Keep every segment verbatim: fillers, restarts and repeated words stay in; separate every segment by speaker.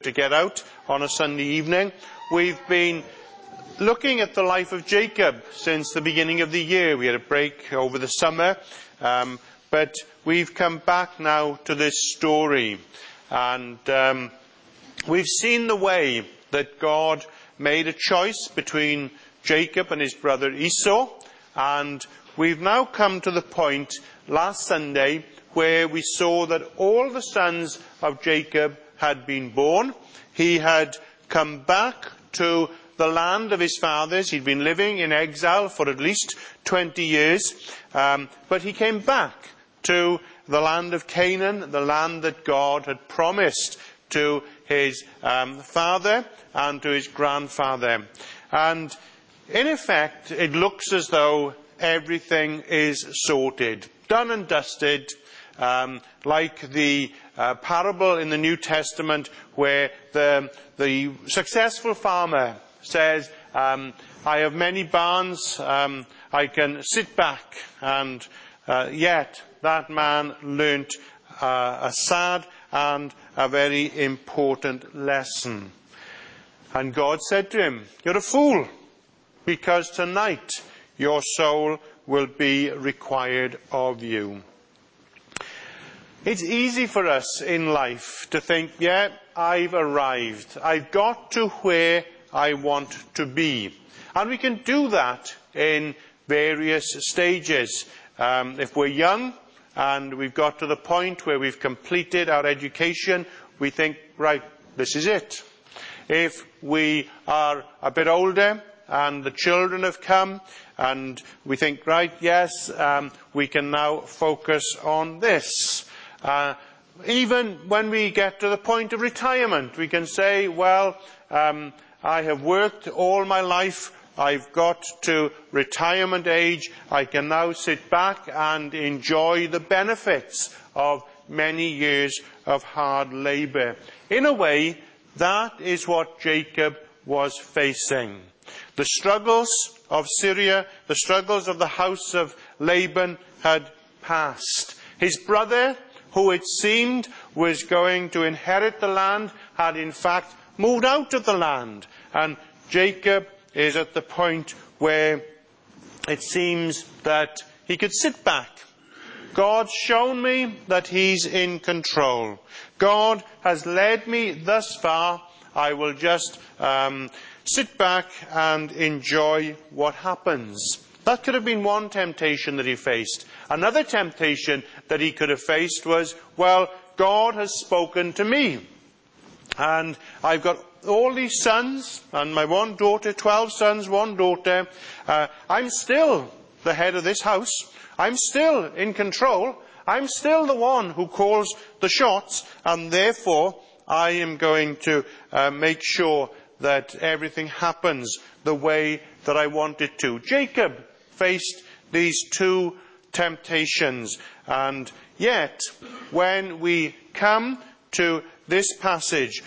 Speaker 1: to get out on a Sunday evening. We've been looking at the life of Jacob since the beginning of the year. We had a break over the summer, um, but we've come back now to this story. And um, we've seen the way that God made a choice between Jacob and his brother Esau. And we've now come to the point last Sunday where we saw that all the sons of Jacob had been born. He had come back to the land of his fathers. He'd been living in exile for at least twenty years. Um, but he came back to the land of Canaan, the land that God had promised to his um, father and to his grandfather. And in effect, it looks as though everything is sorted, done and dusted, um, like the uh, parable in the New Testament where the, the successful farmer says, um, I have many barns, um, I can sit back, and uh, yet that man learnt uh, a sad and a very important lesson. And God said to him, you're a fool, because tonight your soul will be required of you. It's easy for us in life to think, yeah, I've arrived. I've got to where I want to be. And we can do that in various stages. Um, if we're young and we've got to the point where we've completed our education, we think, right, this is it. If we are a bit older and the children have come and we think, right, yes, um, we can now focus on this. Uh, even when we get to the point of retirement, we can say, well, um, I have worked all my life, I've got to retirement age, I can now sit back and enjoy the benefits of many years of hard labour. In a way, that is what Jacob was facing. The struggles of Syria, the struggles of the house of Laban had passed. His brother, who it seemed was going to inherit the land, had in fact moved out of the land. And Jacob is at the point where it seems that he could sit back. God's shown me that he's in control. God has led me thus far. I will just um, sit back and enjoy what happens. That could have been one temptation that he faced. Another temptation that he could have faced was, well, God has spoken to me. And I've got all these sons and my one daughter, twelve sons, one daughter. Uh, I'm still the head of this house. I'm still in control. I'm still the one who calls the shots, and therefore I am going to uh, make sure that everything happens the way that I want it to. Jacob faced these two temptations, and yet when we come to this passage,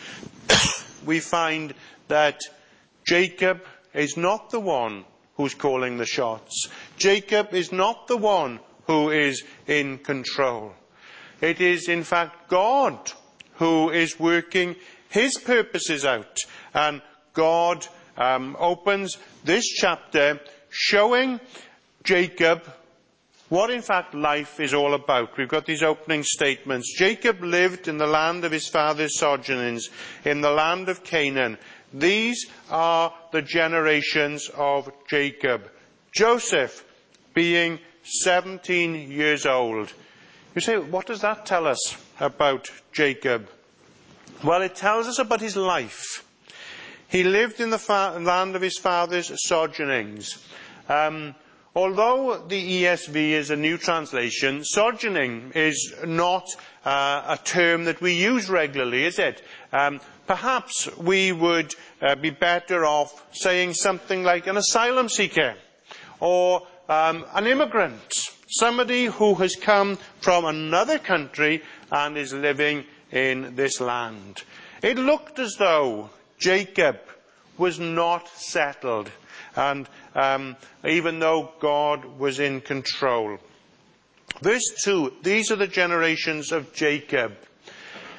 Speaker 1: we find that Jacob is not the one who's calling the shots. Jacob is not the one who is in control. It is in fact God who is working his purposes out. And God um, opens this chapter showing Jacob what in fact life is all about. We've got these opening statements. Jacob lived in the land of his father's sojournings, in the land of Canaan. These are the generations of Jacob. Joseph being seventeen years old. You say, what does that tell us about Jacob? Well, it tells us about his life. He lived in the fa- land of his father's sojournings. Um, although the E S V is a new translation, sojourning is not uh, a term that we use regularly, is it? Um, perhaps we would uh, be better off saying something like an asylum seeker or um, an immigrant, somebody who has come from another country and is living in this land. It looked as though Jacob was not settled, and um, even though God was in control. Verse two, these are the generations of Jacob.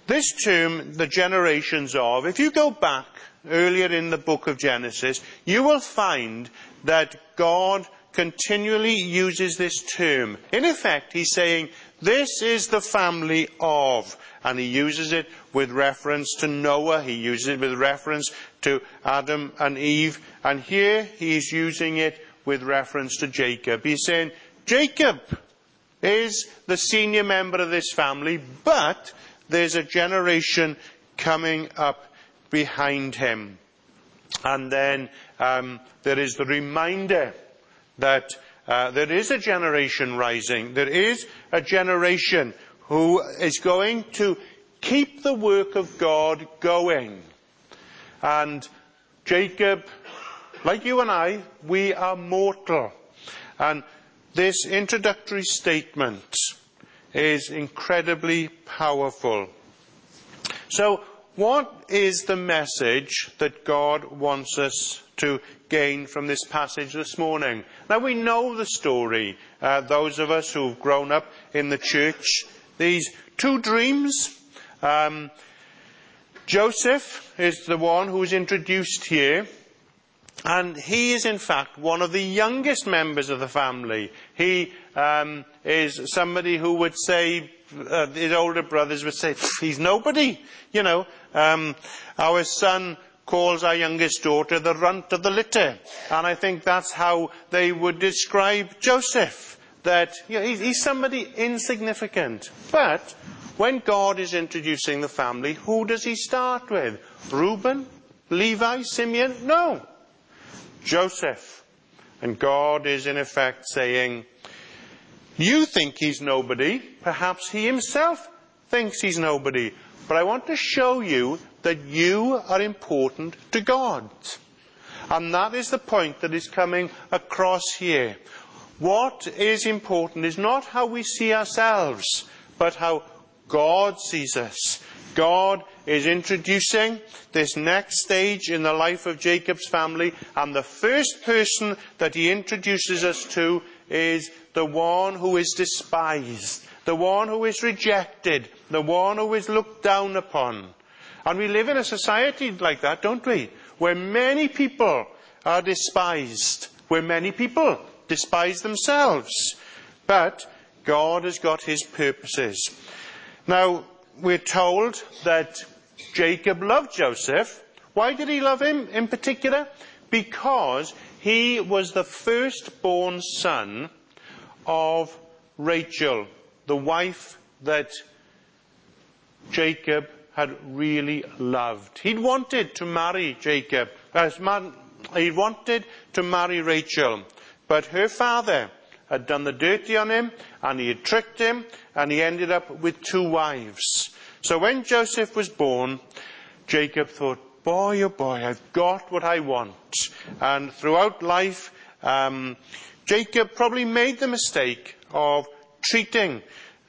Speaker 1: This term, the generations of, if you go back earlier in the book of Genesis, you will find that God continually uses this term. In effect, he's saying, this is the family of, and he uses it with reference to Noah, he uses it with reference to Adam and Eve, and here he's using it with reference to Jacob. He's saying, Jacob is the senior member of this family, but there's a generation coming up behind him. And then um, there is the reminder that uh, there is a generation rising. There is a generation who is going to keep the work of God going. And Jacob, like you and I, we are mortal. And this introductory statement is incredibly powerful. So, what is the message that God wants us to gain from this passage this morning? Now, we know the story. Uh, those of us who've grown up in the church, these two dreams. Um, Joseph is the one who's introduced here. And he is, in fact, one of the youngest members of the family. He um, is somebody who would say, uh, his older brothers would say, he's nobody. You know, um, our son calls our youngest daughter the runt of the litter. And I think that's how they would describe Joseph. That, you know, he's, he's somebody insignificant. But when God is introducing the family, who does he start with? Reuben? Levi? Simeon? No. Joseph. And God is in effect saying, you think he's nobody, perhaps he himself thinks he's nobody, but I want to show you that you are important to God. And that is the point that is coming across here. What is important is not how we see ourselves, but how God sees us. God is introducing this next stage in the life of Jacob's family, and the first person that he introduces us to is the one who is despised, the one who is rejected, the one who is looked down upon. And we live in a society like that, don't we? Where many people are despised, where many people despise themselves. But God has got his purposes. Now, we're told that Jacob loved Joseph. Why did he love him in particular? Because he was the firstborn son of Rachel, the wife that Jacob had really loved. He'd wanted to marry Jacob. Uh, he wanted to marry Rachel, but her father had done the dirty on him, and he had tricked him, and he ended up with two wives. So when Joseph was born, Jacob thought, boy, oh boy, I've got what I want. And throughout life, um, Jacob probably made the mistake of treating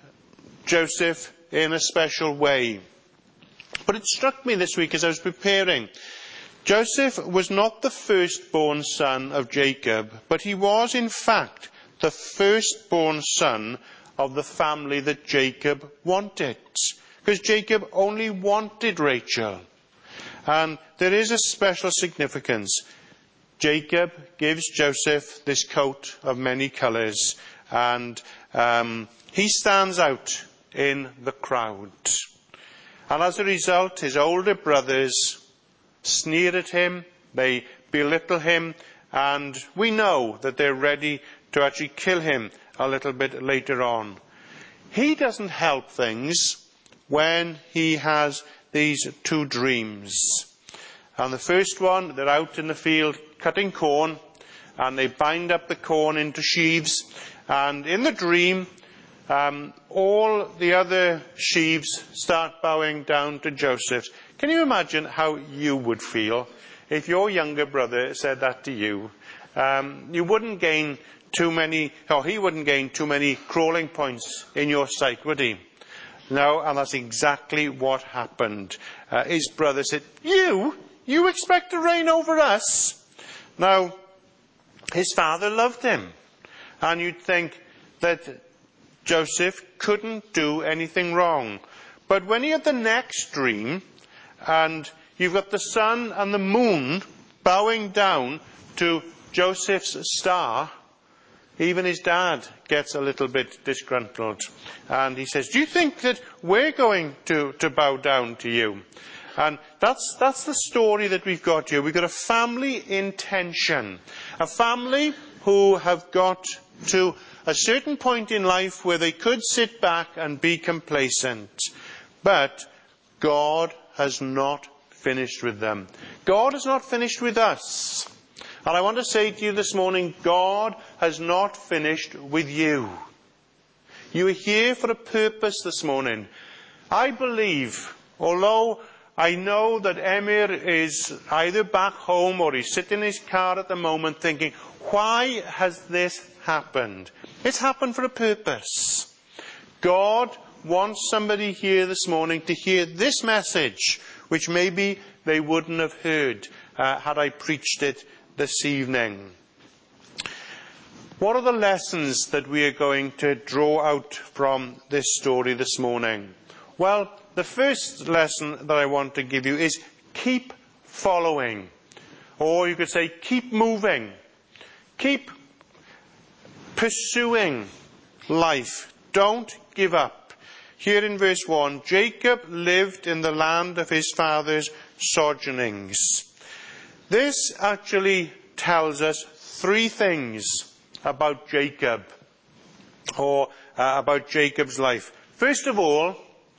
Speaker 1: Joseph in a special way. But it struck me this week as I was preparing. Joseph was not the firstborn son of Jacob, but he was in fact the firstborn son of the family that Jacob wanted. Because Jacob only wanted Rachel. And there is a special significance. Jacob gives Joseph this coat of many colours, and um, he stands out in the crowd. And as a result, his older brothers sneer at him, they belittle him, and we know that they're ready to actually kill him a little bit later on. He doesn't help things when he has these two dreams. And the first one, they're out in the field cutting corn, and they bind up the corn into sheaves, and in the dream, um, all the other sheaves start bowing down to Joseph. Can you imagine how you would feel if your younger brother said that to you? Um, you wouldn't gain too many, or he wouldn't gain too many crawling points in your sight, would he? No, and that's exactly what happened. Uh, his brother said, you? You expect to reign over us? Now, his father loved him. And you'd think that Joseph couldn't do anything wrong. But when you have the next dream, and you've got the sun and the moon bowing down to Joseph's star, even his dad gets a little bit disgruntled. And he says, do you think that we're going to, to bow down to you? And that's, that's the story that we've got here. We've got a family in tension. A family who have got to a certain point in life where they could sit back and be complacent. But God has not finished with them. God has not finished with us. And I want to say to you this morning, God has not finished with you. You are here for a purpose this morning. I believe, although I know that Emir is either back home or he's sitting in his car at the moment thinking, why has this happened? It's happened for a purpose. God wants somebody here this morning to hear this message, which maybe they wouldn't have heard uh, had I preached it this evening. What are the lessons that we are going to draw out from this story this morning? Well, the first lesson that I want to give you is keep following. Or you could say keep moving. Keep pursuing life. Don't give up. Here in verse one, Jacob lived in the land of his father's sojournings. This actually tells us three things about Jacob, or uh, about Jacob's life. First of all,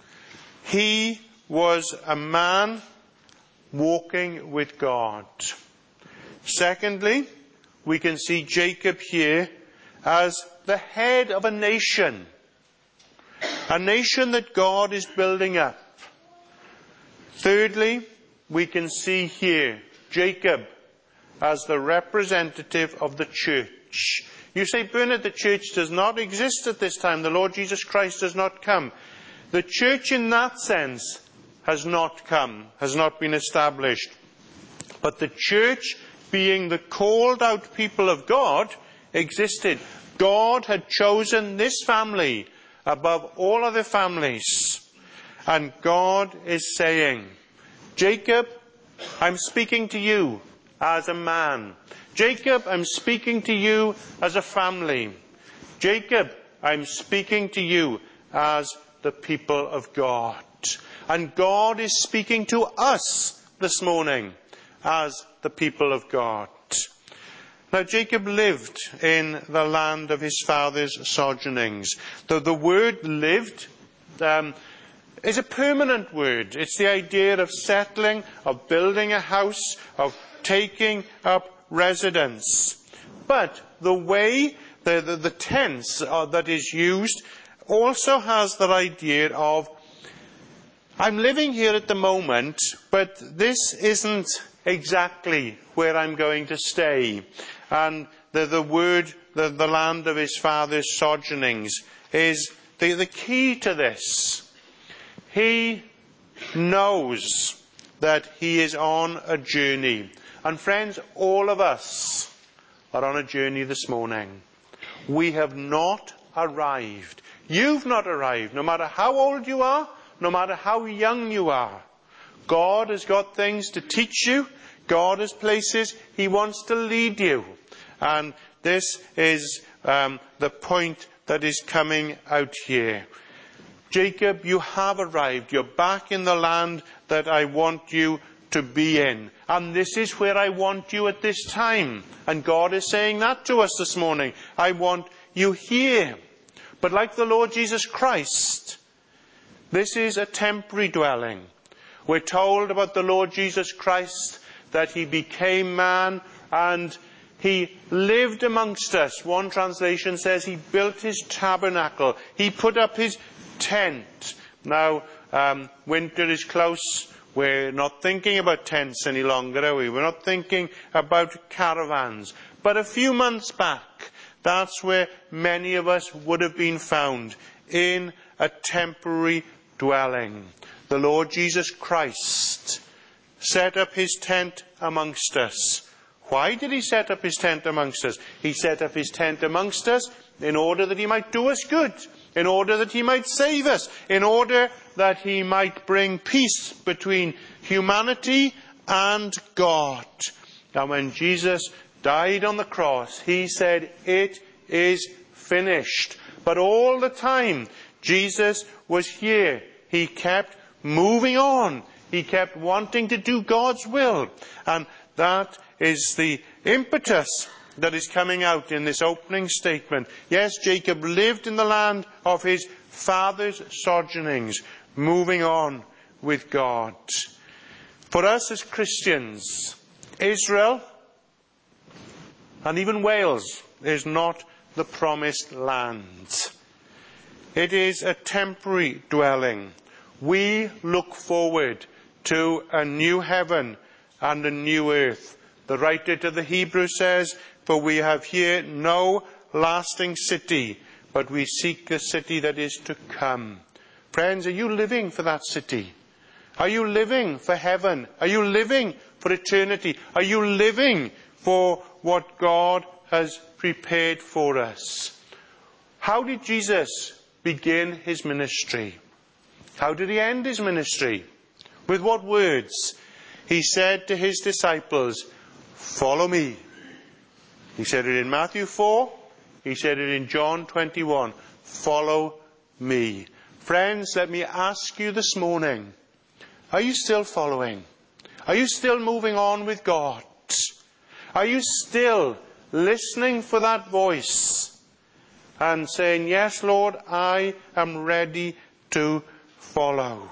Speaker 1: he was a man walking with God. Secondly, we can see Jacob here as the head of a nation. A nation that God is building up. Thirdly, we can see here Jacob as the representative of the church. You say, Bernard, the church does not exist at this time. The Lord Jesus Christ has not come. The church in that sense has not come, has not been established. But the church, being the called out people of God, existed. God had chosen this family above all other families. And God is saying, Jacob, I'm speaking to you as a man. Jacob, I'm speaking to you as a family. Jacob, I'm speaking to you as the people of God. And God is speaking to us this morning as the people of God. Now, Jacob lived in the land of his father's sojournings. The, the word lived um, is a permanent word. It's the idea of settling, of building a house, of taking up residence. But the way, the, the, the tense uh, that is used also has that idea of, I'm living here at the moment, but this isn't exactly where I'm going to stay. And the, the word, the, the land of his father's sojournings, is the, the key to this. He knows that he is on a journey. And friends, all of us are on a journey this morning. We have not arrived. You've not arrived, no matter how old you are, no matter how young you are. God has got things to teach you. God has places he wants to lead you. And this is um, the point that is coming out here. Jacob, you have arrived. You're back in the land that I want you to be in. And this is where I want you at this time. And God is saying that to us this morning. I want you here. But like the Lord Jesus Christ, this is a temporary dwelling. We're told about the Lord Jesus Christ that he became man and he lived amongst us. One translation says he built his tabernacle. He put up his tent. Now, um, winter is close. We're not thinking about tents any longer, are we? We're not thinking about caravans. But a few months back, that's where many of us would have been found, in a temporary dwelling. The Lord Jesus Christ set up his tent amongst us. Why did he set up his tent amongst us? He set up his tent amongst us in order that he might do us good. in order that he might save us, in order that he might bring peace between humanity and God. And when Jesus died on the cross, he said, "It is finished." But all the time Jesus was here, he kept moving on. He kept wanting to do God's will. And that is the impetus that is coming out in this opening statement. Yes, Jacob lived in the land of his father's sojournings, moving on with God. For us as Christians, Israel and even Wales is not the promised land. It is a temporary dwelling. We look forward to a new heaven and a new earth. The writer to the Hebrews says, "For we have here no lasting city, but we seek the city that is to come." Friends, are you living for that city? Are you living for heaven? Are you living for eternity? Are you living for what God has prepared for us? How did Jesus begin his ministry? How did he end his ministry? With what words? He said to his disciples, "Follow me." He said it in Matthew four. He said it in John twenty-one. Follow me. Friends, let me ask you this morning, are you still following? Are you still moving on with God? Are you still listening for that voice and saying, "Yes, Lord, I am ready to follow"?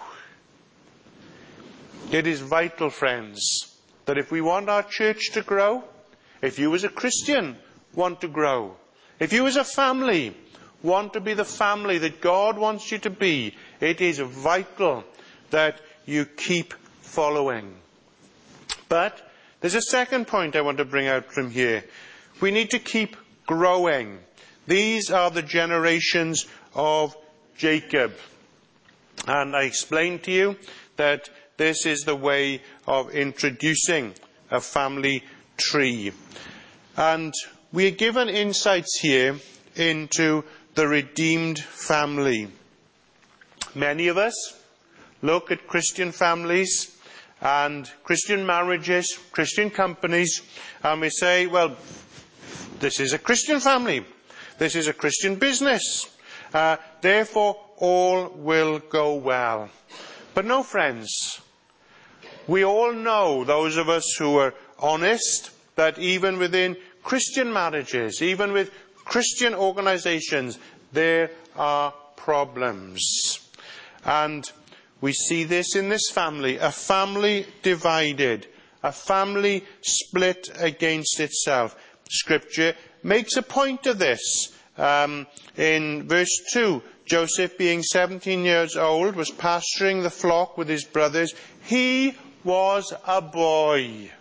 Speaker 1: It is vital, friends, that if we want our church to grow, if you as a Christian want to grow, if you as a family want to be the family that God wants you to be, it is vital that you keep following. But there's a second point I want to bring out from here. We need to keep growing. These are the generations of Jacob. And I explained to you that this is the way of introducing a family tree. And we are given insights here into the redeemed family. Many of us look at Christian families and Christian marriages, Christian companies, and we say, well, this is a Christian family. This is a Christian business. Uh, therefore, all will go well. But no, friends. We all know, those of us who are honest, that even within Christian marriages, even with Christian organizations, there are problems. And we see this in this family, a family divided, a family split against itself. Scripture makes a point of this. Um, in verse two, Joseph, being seventeen years old, was pasturing the flock with his brothers. He was a boy.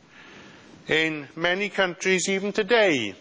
Speaker 1: In many countries, even today,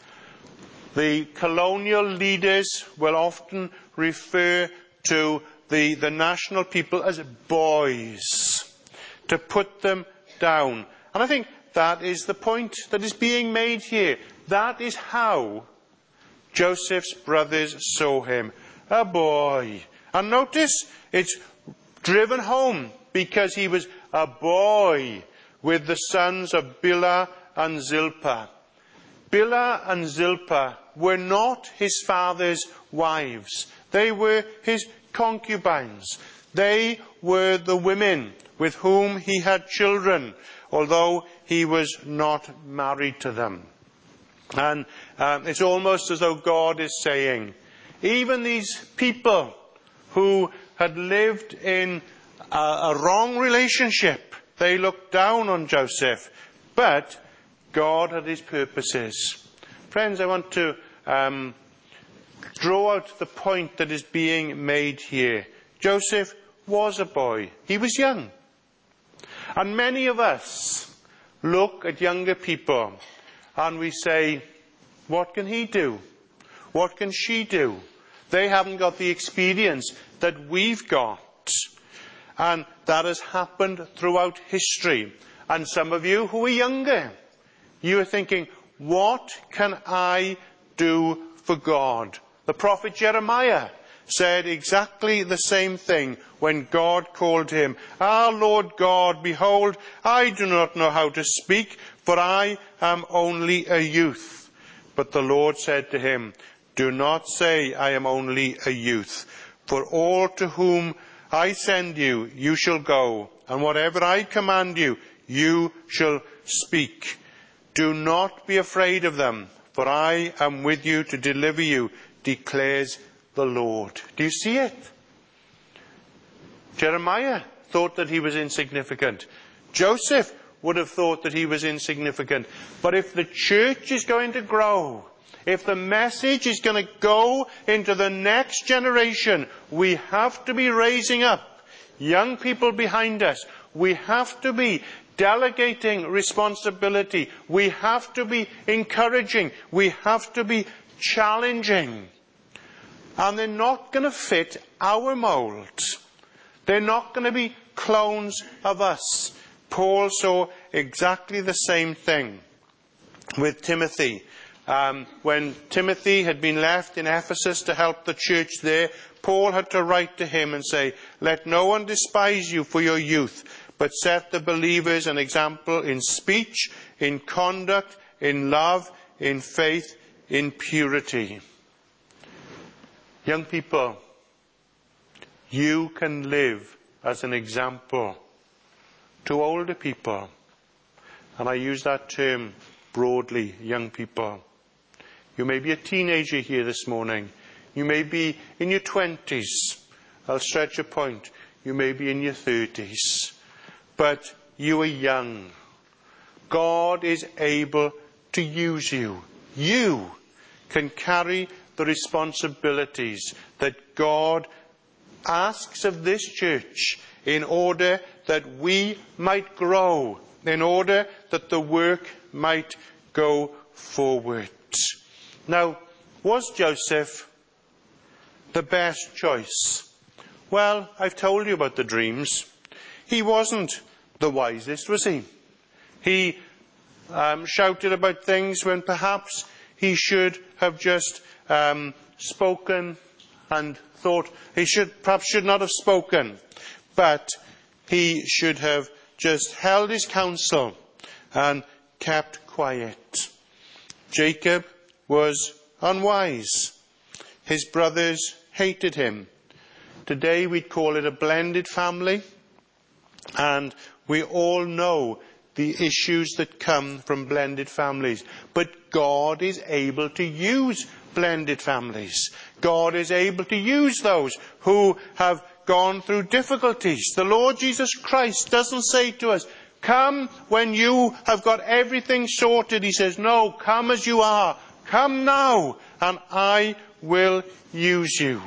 Speaker 1: the colonial leaders will often refer to the, the national people as boys, to put them down. And I think that is the point that is being made here. That is how Joseph's brothers saw him, a boy. And notice, it's driven home because he was a boy with the sons of Bilhah and Zilpah. Bilhah and Zilpah were not his father's wives. They were his concubines. They were the women with whom he had children, although he was not married to them. And um, it's almost as though God is saying, even these people who had lived in a, a wrong relationship, they looked down on Joseph, but God had his purposes. Friends, I want to um, draw out the point that is being made here. Joseph was a boy. He was young. And many of us look at younger people and we say, what can he do? What can she do? They haven't got the experience that we've got. And that has happened throughout history. And some of you who are younger, you are thinking, what can I do for God? The prophet Jeremiah said exactly the same thing when God called him. "Ah, Lord God, behold, I do not know how to speak, for I am only a youth." But the Lord said to him, "Do not say, I am only a youth, for all to whom I send you, you shall go, and whatever I command you, you shall speak. Do not be afraid of them, for I am with you to deliver you, declares the Lord." Do you see it? Jeremiah thought that he was insignificant. Joseph would have thought that he was insignificant. But if the church is going to grow, if the message is going to go into the next generation, we have to be raising up young people behind us. We have to be delegating responsibility. We have to be encouraging. We have to be challenging. And they're not going to fit our mould. They're not going to be clones of us. Paul saw exactly the same thing with Timothy. Um, when Timothy had been left in Ephesus to help the church there, Paul had to write to him and say, "Let no one despise you for your youth, but set the believers an example in speech, in conduct, in love, in faith, in purity." Young people, you can live as an example to older people. And I use that term broadly, young people. You may be a teenager here this morning. You may be in your twenties. I'll stretch a point. You may be in your thirties. But you are young. God is able to use you. You can carry the responsibilities that God asks of this church in order that we might grow, in order that the work might go forward. Now, was Joseph the best choice? Well, I've told you about the dreams. He wasn't the wisest, was he? He um, shouted about things when perhaps he should have just um, spoken and thought he should perhaps should not have spoken, but he should have just held his counsel and kept quiet. Jacob was unwise. His brothers hated him. Today we'd call it a blended family, and we all know the issues that come from blended families. But God is able to use blended families. God is able to use those who have gone through difficulties. The Lord Jesus Christ doesn't say to us, "Come when you have got everything sorted." He says, "No, come as you are. Come now, and I will use you."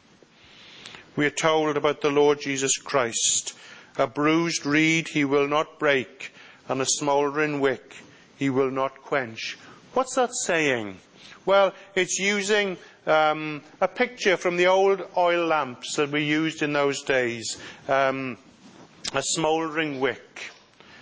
Speaker 1: We are told about the Lord Jesus Christ. "A bruised reed he will not break, and a smouldering wick he will not quench." What's that saying? Well, it's using um, a picture from the old oil lamps that were used in those days. Um, a smouldering wick.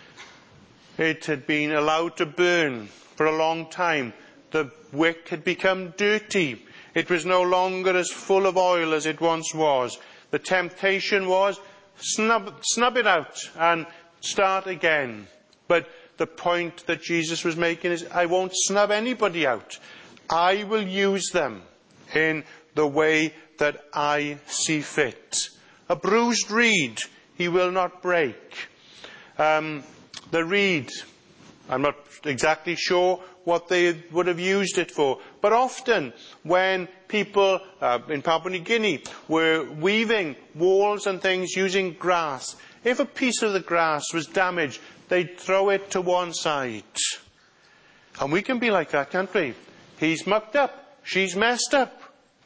Speaker 1: It had been allowed to burn for a long time. The wick had become dirty. It was no longer as full of oil as it once was. The temptation was, snub, snub it out and start again. But the point that Jesus was making is, I won't snub anybody out. I will use them in the way that I see fit. A bruised reed he will not break. Um, the reed, I'm not exactly sure what they would have used it for, but often when people uh, in Papua New Guinea were weaving walls and things using grass, if a piece of the grass was damaged, they'd throw it to one side. And we can be like that, can't we? He's mucked up. She's messed up.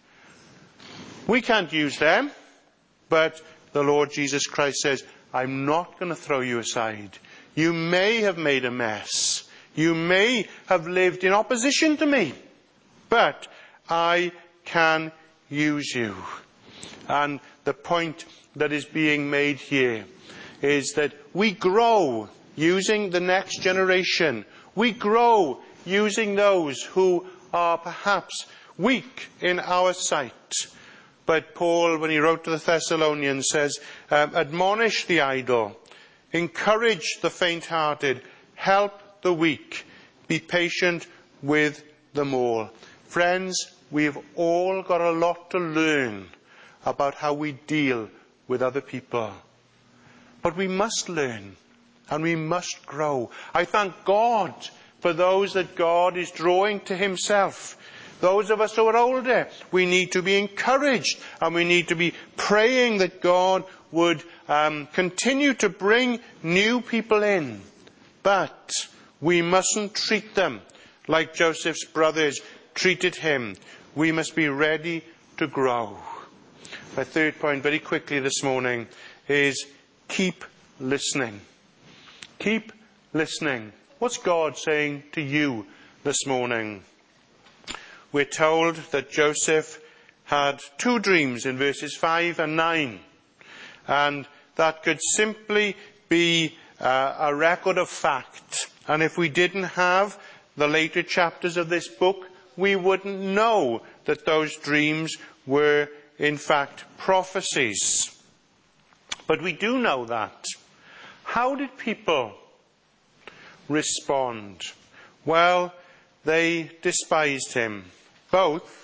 Speaker 1: We can't use them. But the Lord Jesus Christ says, I'm not going to throw you aside. You may have made a mess. You may have lived in opposition to me. But I can use you. And the point that is being made here is that we grow using the next generation. We grow using those who are perhaps weak in our sight. But Paul, when he wrote to the Thessalonians, says, um, admonish the idle, encourage the faint-hearted, help the weak, be patient with them all. Friends, we've all got a lot to learn about how we deal with other people. But we must learn and we must grow. I thank God for those that God is drawing to himself. Those of us who are older, we need to be encouraged and we need to be praying that God would um, continue to bring new people in. But we mustn't treat them like Joseph's brothers treated him. We must be ready to grow. My third point, very quickly this morning, is keep listening. Keep listening. What's God saying to you this morning? We're told that Joseph had two dreams in verses five and nine. And that could simply be uh, a record of fact. And if we didn't have the later chapters of this book, we wouldn't know that those dreams were in fact prophecies. But we do know that. How did people respond? Well, they despised him. Both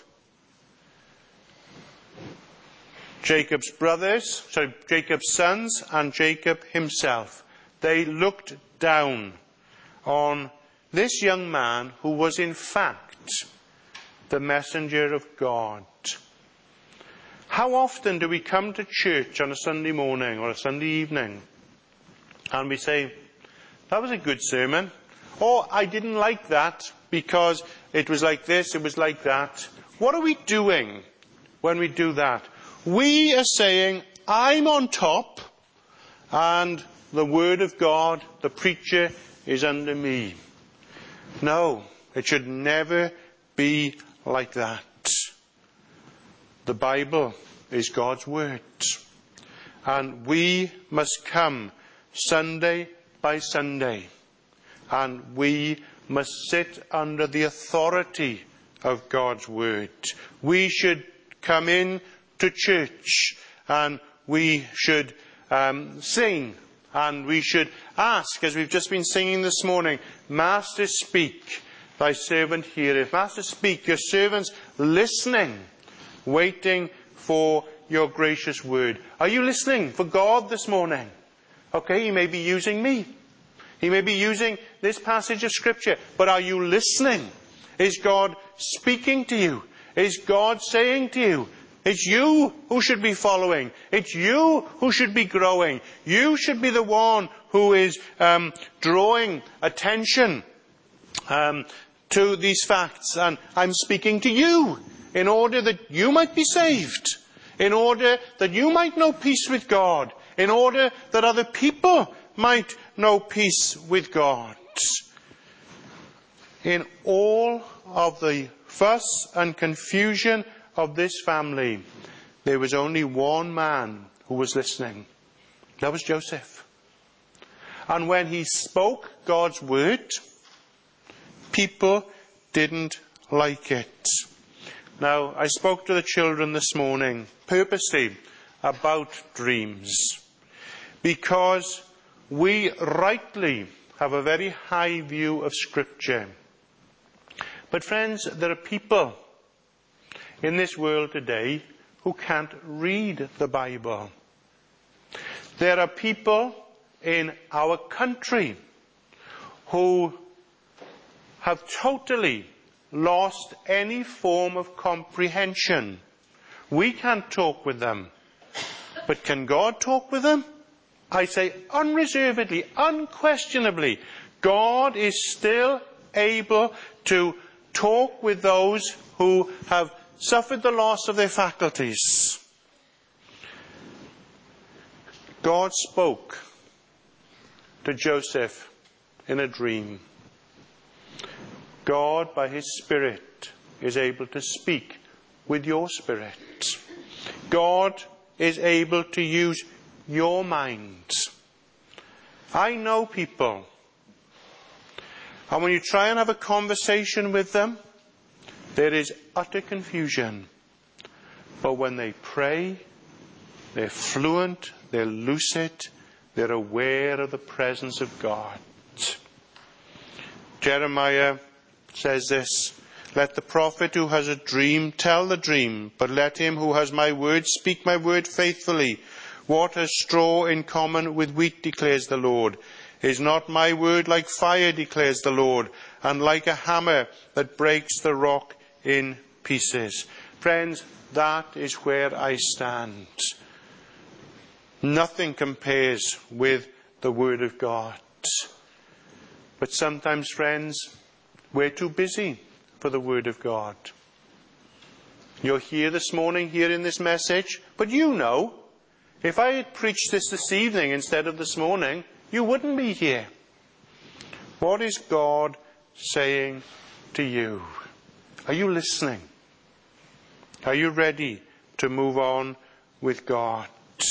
Speaker 1: Jacob's brothers, sorry, Jacob's sons and Jacob himself. They looked down on this young man who was in fact the messenger of God. How often do we come to church on a Sunday morning or a Sunday evening and we say, that was a good sermon, or I didn't like that because it was like this, it was like that. What are we doing when we do that? We are saying, I'm on top and the word of God, the preacher, is under me. No, it should never be like that. The Bible is God's word. And we must come Sunday by Sunday. And we must sit under the authority of God's word. We should come in to church and we should um, sing and we should ask, as we've just been singing this morning, Master, speak, thy servant heareth. Master, speak, your servant's listening, waiting for your gracious word. Are you listening for God this morning? Okay, he may be using me. He may be using this passage of Scripture, but are you listening? Is God speaking to you? Is God saying to you, it's you who should be following. It's you who should be growing. You should be the one who is um, drawing attention um, to these facts. And I'm speaking to you in order that you might be saved, in order that you might know peace with God, in order that other people might know peace with God. In all of the fuss and confusion of this family, there was only one man who was listening. That was Joseph. And when he spoke God's word, people didn't like it. Now, I spoke to the children this morning, purposely, about dreams, because we rightly have a very high view of Scripture. But friends, there are people in this world today who can't read the Bible. There are people in our country who have totally lost any form of comprehension. We can't talk with them. But can God talk with them? I say unreservedly, unquestionably, God is still able to talk with those who have suffered the loss of their faculties. God spoke to Joseph in a dream. God, by his Spirit, is able to speak with your spirit. God is able to use your mind. I know people, and when you try and have a conversation with them, There is utter confusion. But when they pray, they're fluent, they're lucid, they're aware of the presence of God. Jeremiah says this, "Let the prophet who has a dream tell the dream, but let him who has my word speak my word faithfully. What has straw in common with wheat, declares the Lord? Is not my word like fire, declares the Lord, and like a hammer that breaks the rock in pieces?" Friends, that is where I stand. Nothing compares with the Word of God. But sometimes, friends, we're too busy for the Word of God. You're here this morning, hearing this message, but you know, if I had preached this this evening instead of this morning, you wouldn't be here. What is God saying to you? Are you listening? Are you ready to move on with God?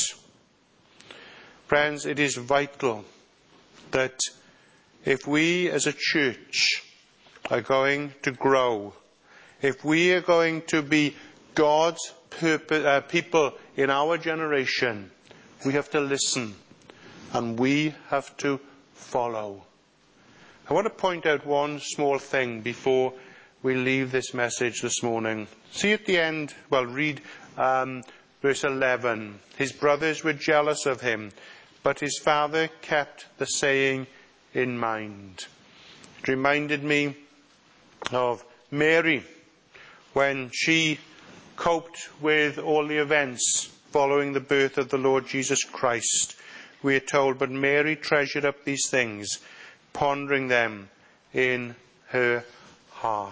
Speaker 1: Friends, it is vital that if we as a church are going to grow, if we are going to be God's purpose, uh, people in our generation, we have to listen and we have to follow. I want to point out one small thing before we leave this message this morning. See at the end, well, read um, verse eleven. His brothers were jealous of him, but his father kept the saying in mind. It reminded me of Mary when she coped with all the events following the birth of the Lord Jesus Christ. We are told, "But Mary treasured up these things, pondering them in her heart."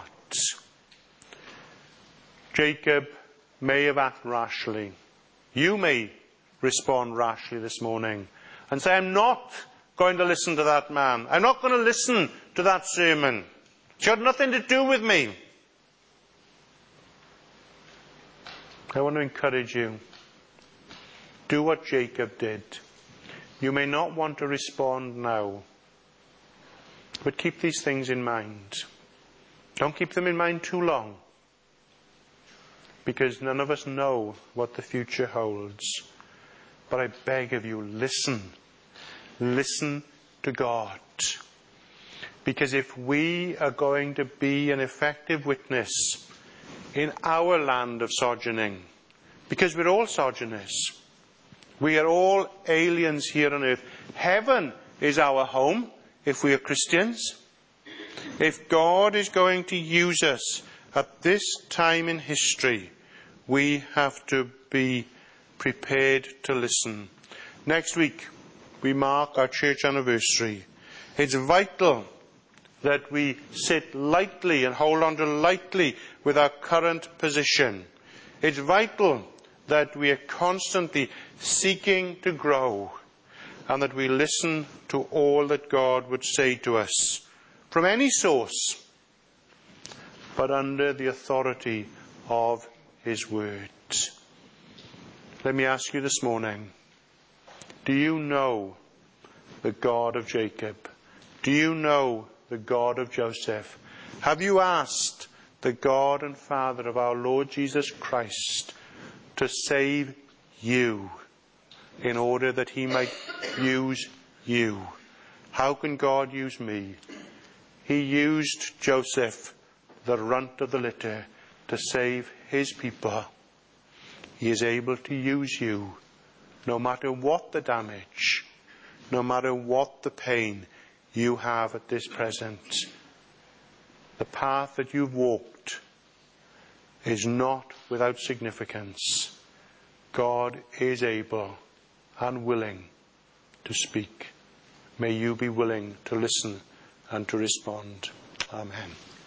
Speaker 1: Jacob may have acted rashly. You may respond rashly this morning and say, "I'm not going to listen to that man. I'm not going to listen to that sermon. It's got nothing to do with me." I want to encourage you. Do what Jacob did. You may not want to respond now, but keep these things in mind. Don't keep them in mind too long, because none of us know what the future holds. But I beg of you, listen. Listen to God. Because if we are going to be an effective witness in our land of sojourning, because we're all sojourners, we are all aliens here on earth. Heaven is our home if we are Christians. If God is going to use us at this time in history, we have to be prepared to listen. Next week, we mark our church anniversary. It's vital that we sit lightly and hold on to lightly with our current position. It's vital that we are constantly seeking to grow and that we listen to all that God would say to us from any source, but under the authority of His Word. Let me ask you this morning, do you know the God of Jacob? Do you know the God of Joseph? Have you asked the God and Father of our Lord Jesus Christ to save you in order that He might use you? How can God use me? He used Joseph, the runt of the litter, to save His people. He is able to use you, no matter what the damage, no matter what the pain you have at this present. The path that you've walked is not without significance. God is able and willing to speak. May you be willing to listen and to respond. Amen.